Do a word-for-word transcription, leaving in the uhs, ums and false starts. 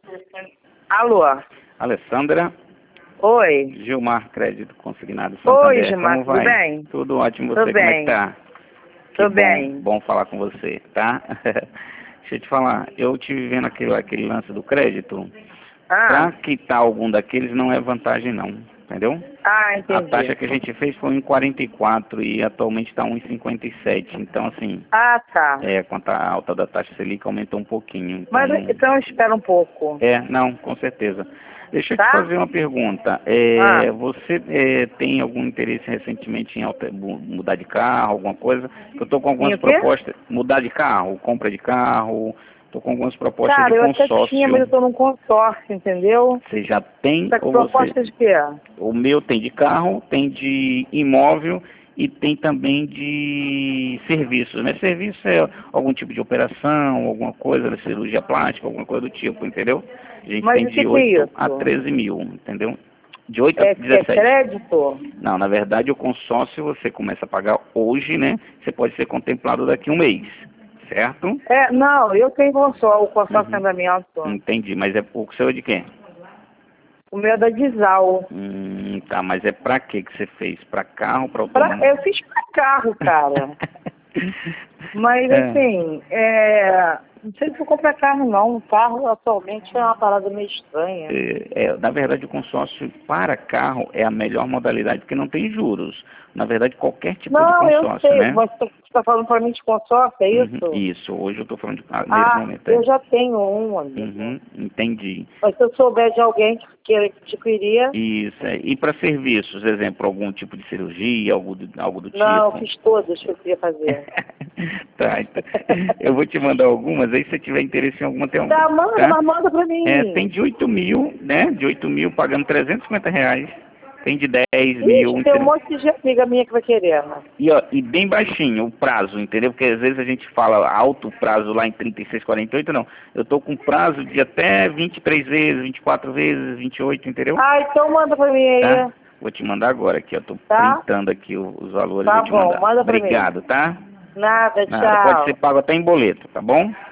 Alô? Alessandra? Oi. Gilmar Crédito Consignado Santander. Oi, Gilmar, Como tudo vai? bem? Tudo ótimo. Tô Você, como é bem. que tá? Tô Que bem. Bom, bom falar com você, tá? Deixa eu te falar, eu tive vendo aquele, aquele lance do crédito. Ah, Pra quitar algum daqueles não é vantagem não, entendeu? ah A entendi. taxa que a gente fez foi um e quarenta e quatro e atualmente está um e cinquenta e sete. Então, assim, Ah, tá. é, quanto à alta da taxa Selic aumentou um pouquinho. Então, Mas não... então espera um pouco. É, não, com certeza. Deixa eu te Tá? fazer uma pergunta. É, Ah, você é, tem algum interesse recentemente em alter- mu- mudar de carro, alguma coisa? Eu estou com em algumas o quê? propostas, mudar de carro, compra de carro, estou com algumas propostas Cara, de eu até tinha, mas eu consórcio. tô num consórcio, entendeu? Você já tem Tá com ou você... proposta de quê? O meu tem de carro, tem de imóvel e tem também de serviços, né? Serviço é algum tipo de operação, alguma coisa, cirurgia plástica, alguma coisa do tipo, entendeu? A gente Mas tem o que de que é oito a isso? treze mil, entendeu? De oito a É, é dezessete. crédito? Não, na verdade o consórcio você começa a pagar hoje, né? Você pode ser contemplado daqui a um mês, certo? É, não, eu tenho consórcio, o consórcio Uhum. andamento. Entendi, mas é o seu é de quem? O meu é da Dizal. Hum, tá, mas é pra quê que você fez? Pra carro, pra Pra, automóvel? eu fiz pra carro, cara. Mas É, assim, é, não sei se vou comprar carro não. O carro atualmente é uma parada meio estranha. é, é, na verdade, o consórcio para carro é a melhor modalidade, porque não tem juros. Na verdade, qualquer tipo de Não, eu consórcio, sei, né? mas você está falando para mim de consórcio, é Uhum, isso? isso, hoje eu estou falando de, ah, nesse Ah, momento, é. eu já tenho um, amigo. Uhum, entendi. Mas se eu souber de alguém que queira adquirir, Isso, é. E para serviços, exemplo, algum tipo de cirurgia, algo do, algo do não, eu tipo? fiz todas que eu queria fazer. Tá, então, eu vou te mandar algumas, aí se você tiver interesse em alguma, tem alguma, Tá, manda, tá? mas manda pra É, mim. tem de oito mil, né? De oito mil pagando trezentos e cinquenta reais. Tem de dez mil, Ixi, tem um entendeu? monte de amiga minha que vai querer, né? E, ó, e bem baixinho o prazo, entendeu? Porque às vezes a gente fala alto prazo lá em trinta e seis, quarenta e oito, não. Eu tô com prazo de até vinte e três vezes, vinte e quatro vezes, vinte e oito, entendeu? Ah, então manda pra mim Tá? aí, Vou te mandar agora aqui, ó. Tô tá? printando aqui o- os valores, Tá vou te bom, mandar. manda pra mim. Obrigado, tá? Nada, Nada, pode ser tchau. pago até em boleto, tá bom?